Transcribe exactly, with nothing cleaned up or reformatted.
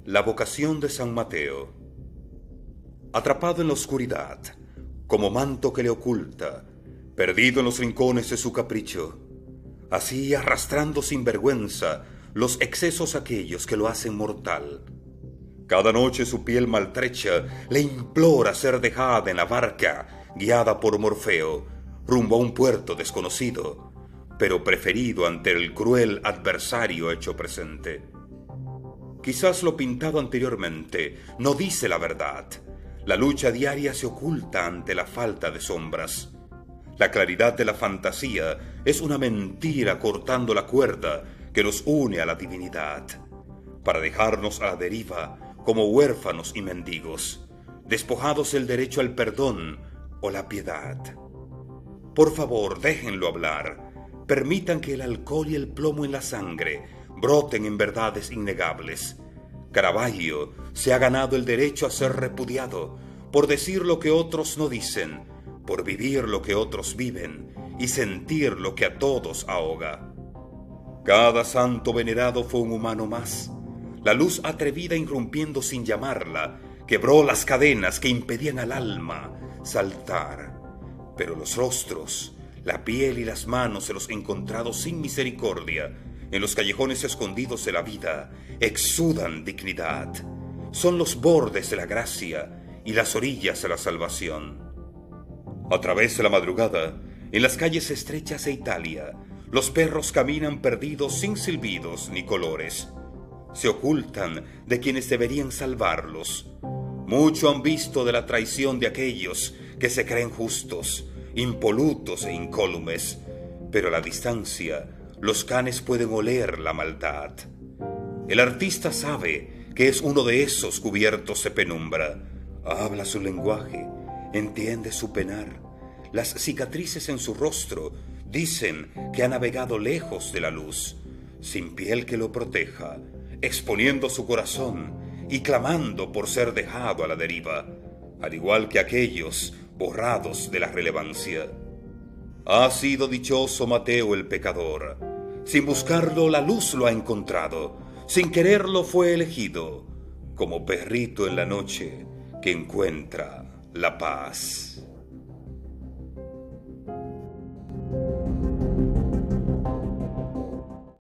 La vocación de San Mateo. Atrapado en la oscuridad, como manto que le oculta, perdido en los rincones de su capricho, así arrastrando sin vergüenza los excesos aquellos que lo hacen mortal. Cada noche su piel maltrecha le implora ser dejada en la barca, guiada por Morfeo, rumbo a un puerto desconocido, pero preferido ante el cruel adversario hecho presente. Quizás lo pintado anteriormente no dice la verdad. La lucha diaria se oculta ante la falta de sombras. La claridad de la fantasía es una mentira cortando la cuerda que nos une a la divinidad, para dejarnos a la deriva como huérfanos y mendigos, despojados del derecho al perdón o la piedad. Por favor, déjenlo hablar. Permitan que el alcohol y el plomo en la sangre broten en verdades innegables. Caravaggio se ha ganado el derecho a ser repudiado por decir lo que otros no dicen, por vivir lo que otros viven y sentir lo que a todos ahoga. Cada santo venerado fue un humano más. La luz atrevida irrumpiendo sin llamarla, quebró las cadenas que impedían al alma saltar. Pero los rostros, la piel y las manos de los encontrados sin misericordia en los callejones escondidos de la vida exudan dignidad. Son los bordes de la gracia y las orillas de la salvación. A través de la madrugada, en las calles estrechas de Italia, los perros caminan perdidos sin silbidos ni colores. Se ocultan de quienes deberían salvarlos. Mucho han visto de la traición de aquellos que se creen justos, impolutos e incólumes, pero a la distancia los canes pueden oler la maldad. El artista sabe que es uno de esos cubiertos de penumbra. Habla su lenguaje, entiende su penar. Las cicatrices en su rostro dicen que ha navegado lejos de la luz, sin piel que lo proteja, exponiendo su corazón y clamando por ser dejado a la deriva, al igual que aquellos borrados de la relevancia. Ha sido dichoso Mateo el pecador. Sin buscarlo, la luz lo ha encontrado. Sin quererlo, fue elegido, como perrito en la noche que encuentra la paz.